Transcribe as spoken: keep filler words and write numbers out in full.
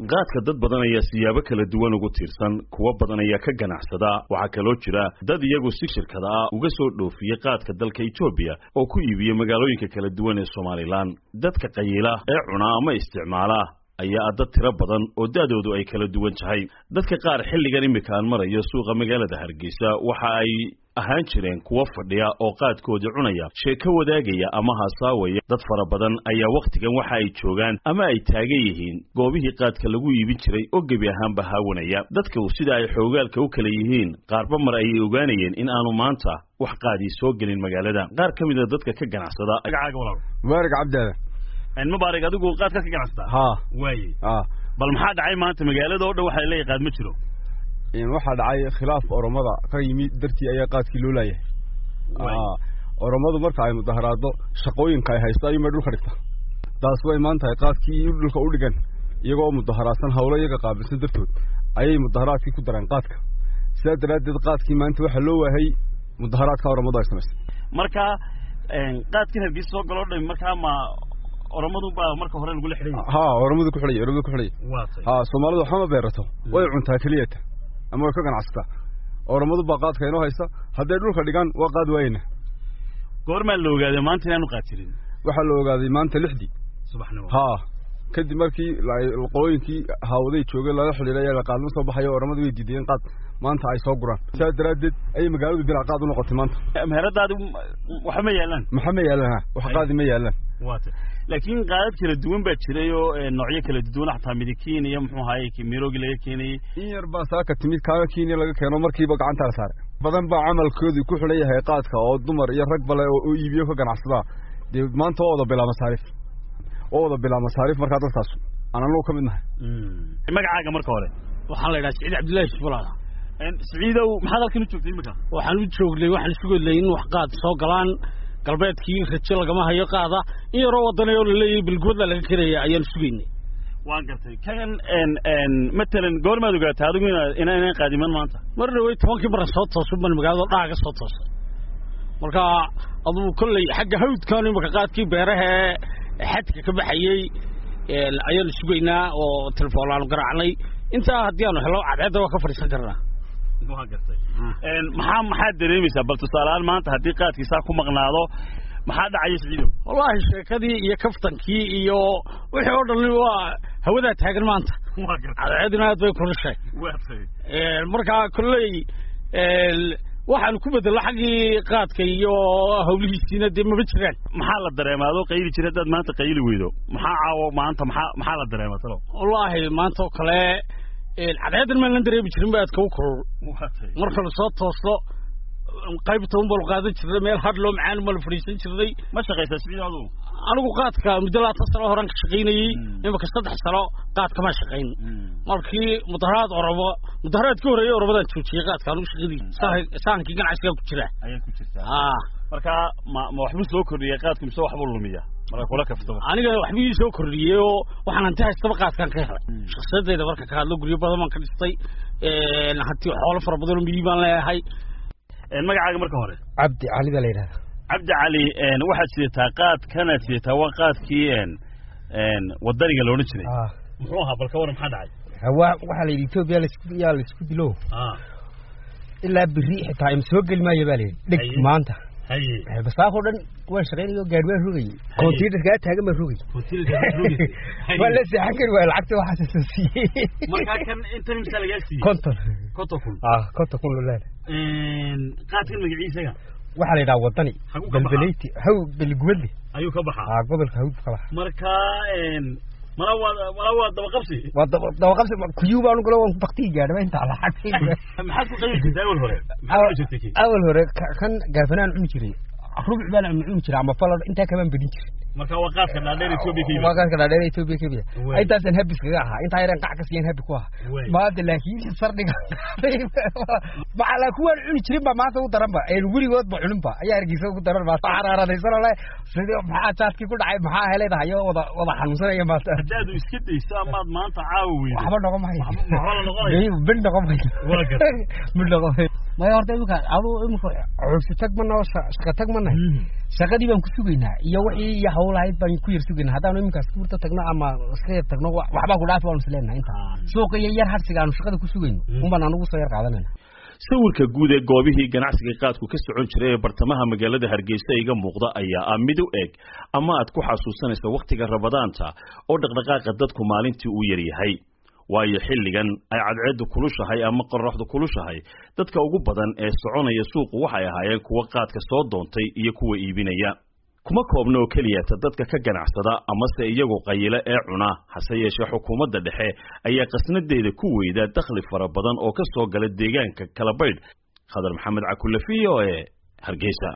qaadka dad badan ayaa siyaabo kala duwan ugu tiirsan kuwa badan ayaa ka ganacsada waxa kale oo jira dad iyagu si shirkada ah uga soo dhoofiyay qaadka dalka Itoobiya oo ku iibiyo magaalooyinka kala duwan ee Soomaaliland dadka qayila ee cuna ama isticmaala ayaa dad tiro badan oo daadoodu ay kala duwan tahay dadka qaar xilligan imika aan marayo suuqa magaalada Hargeysa waxa ay ahaan jireen kuwa fadhiya oo qaadkooda cunaya sheeko wadaagaya ama haasaawaya dad fara badan ayaa waqtigan waxa ay joogaan ama ay taagan yihiin goobihii qaadka lagu iibin jiray oo gabi ahaanba haawanaya dadka sida ay xoogaalka u kala yihiin qaarba mar ay ogaanayeen in aanu maanta wax qaadi soo gelin magaalada qaar kamid ah dadka ka ganacsada agaaga walaal Mubarak Cabdalla in Mubarak adigu qaadka ka ganacsada ha way ah bal maxaa dhacay maanta magaalada oo dhan waxa ay leeyahay qaad ma jiro in waxa dhacay khilaaf oromada ka yimid dartii ayaa qaadkii loo laayay ah oromadu marka ay mudaharaado shaqooyinka ay haystaan ay dhulka dhigta taas way maanta qaadkii dhulka u dhigan iyagoo mudaharaadsan hawlo iyaga qaabilsan dartood ayay mudaharaadkii ku dareen qaadka sida daradeed qaadkii maanta waxa loo waayay mudaharaadka oromada ay sameeyeen marka qaadkii Hargeysa soo galo dhan marka ma oromadu baa marka hore lagu xidhay ha oromadu ku xidhay oromadu ku xidhay ha Soomaalidu waxa ma beerato way cuntaa kaliya ama way ka ganacsata oromadu baa qaadka inoo haysta haday dhulka dhigan waa qaad waayna goorma la ogaaday maanta inaanu qaatirin waxa la ogaaday maanta lixdii subaxnimo ha kadib markii qolooyinkii hawday joogay la xiliilay la qaadmo soo baxay oromadu way diideen qaad maanta ay soo guraan sida daradeed ay magaaladu bila qaad u noqotay maanta meheradaadu waxa ma yeelan waxa ma yeelan wax qaadi ma yeelan waata laakiin qaad kala duwan baa jiray oo noocyo kala duwan xataa midikiin iyo muxuu ahaayay kimiroogi laga keenay in yar baa saaka timid kaaga kiini laga keeno markiiba gacanta la saaray badan baa camalkoodii ku xileeyahay qaadka oo dumar iyo rag bale oo iibiyo ka ganacsada de maanta wada bilaa masaarif oo wada bilaa masaarif marka dadkaas ana loo kamid nahay magacaaga marka hore waxaan la yiraahdaa Saciid Cabdullaahi Shibulaada in Saciidow maxaad halkan u joogtay imika waxaan u joognay waxaan isku go'day in wax qaad soo galaan galbeedkii rajo lagama hayo qaada in yar oo wadanayo la leeyahay bilgood laga kireeyo ayaan sugeynay waan gartay kan en en matalan goormaad ogaatay adigu in inaan qaadiman maanta marna way tobankii mar soo toosay ban magaalada dhaaga soo toosay marka aduu kulay xagga hawdkan imika qaadkii beeraha xadka ka baxayay ayaan sugeynaa oo telefoon aan garaacnay inta hadii aan helo cadceed waa ka fariisan karnaa waan gartay een maxaa maxaa dareemaysaa bal tusaalaan maanta hadii qaadkiisa ku maqnaado maxaa dhacay Saciidow wallahi sheekadii iyo kaftankii iyo wixii oo dhan waa hawada taagan maanta waan gartay cadceedna aad bay kulushay waatay ee marka kulay ee waxaan ku bedelo xaqii qaadka iyo hawlihiisina dib ma jiraan maxaa la dareemaado qayli jiray dad maanta qayli weydo maxaa caawo maanta maxaa maxaa la dareemaa talo wallahi maanta kale ee cadceedna ma la dareemi jirin baad ka kulul marka la soo tooso qaybta un bal qaadan jiray meel had loo macaan ma la fariisan jiray ma shaqaysaa Saciidow anigu qaadka mudalaata sano horan ka shaqeynayay imika saddex sano qaadka ma shaqeyn markii mudaharaad orobo mudaharaad ka horeeyay orobada joojiyay qaadka anigu shaqadii saankii ganacsiga ku jira ayay ku jirtaa ha marka ma waxba soo kordhiyay qaadku mise waxba lumiya marka kula kaftaba aniga waxba soo kordhiyay oo waxaan inta haystaba qaadkan ka helay shakhsiyadeeda marka ka hadlo guriyo badan man ka dhistay ee hanti xoolo fara badan oo miibaan leeyahay een magacaaga marka hore Cabdi Ali baa la yiraahdaa Cabdi Ali een waxa sidataa qaad kana sidataa waa qaadkii een een wadaniga loo jiray ah muxuu ahaa balka waran maxaa dhacay hawa waxa la yiri Itoobiya la isku yaa la isku dilo ah ilaa biri xitaa im soo galmaayo baa la dhig maanta haye basaaqo dhan waa shaqeynayo gaadhiga rugay koontiinka taagan ma rugay koontiinka rugay wala saxan kar waa lacagta waxa soo siiyay marka kan inta misal laga siiyay konton konton kun ah konton kun loo een qaadkan magaciisa waxa la yiraahdaa wadani balbaleyti haw bilgubadi ayuu ka baxaa ah gobolka hawd ka baxaa marka een mala wada mala wada daba qabsi wada daba qabsi kuyuba anu galo waqti gaadhay inta la xaqay maxaad ku qaybisay awal hore maxaad jirtay awal hore kan gaafanaan cun jiray rubuc baan cun jiray ama falad inta kaman badin jiray marka waa qaadka dhaadheer Itoobiya ka waa qaadka dhaadheer Itoobiya ka ay taasan habis kaga ahaa inta ayran qac ka siiyeen habi ku ah baad laakiin sardhiga bacala kuwan cun jiray ba maanta u daran ba ay wurigood ba cunun ba ayaa argeysa ugu daran ba xaraaradeysana la sidoo maxaa taadki ku dhacay maxaa heleedahay wada wada xanuunsanaya maanta hadaadu iska daysaa maad maanta caawi weeyday waxba noqon maayo waxba la noqonayo bin noqon maayo waa gartay bin noqon ما يهرب إمك عضو إمك عرس تجمعنا وشق تجمعنا شقدي بام كسوقينا يوحي يحول هاي بام كوير سوقينا هذا نو إمك سكور تجمع أما سكير تجمع وحبا كلها في المسلمين أنت سوق يير هرس كانوا شقدي كسوقين هم بنا نقول صير قاعدنا sawirka guud ee goobihii ganacsiga qaadku ka socon jiray ee bartamaha magaalada Hargeysa iga muuqda ayaa ah mid u eg ama aad ku xasuusanaysa waqtiga Rabadaanta oo dhaqdhaqaaqa dadku maalintii uu yar yahay waayo xilligan ay cadceedu kulushahay ama qorraxdu kulushahay dadka ugu badan ee soconaya suuqu waxay ahaayeen kuwa qaadka soo doontay iyo kuwa iibinaya kuma koobno oo kaliya dadka ka ganacsada ama se iyagu qayile ee cuna hase yeeshee xukuumadda dhexe ayaa qasnadeeda ku weyda dakhli fara badan oo ka soo gala deegaanka Kalabayd Khadar Maxamed Cakulle v o a Hargeysa.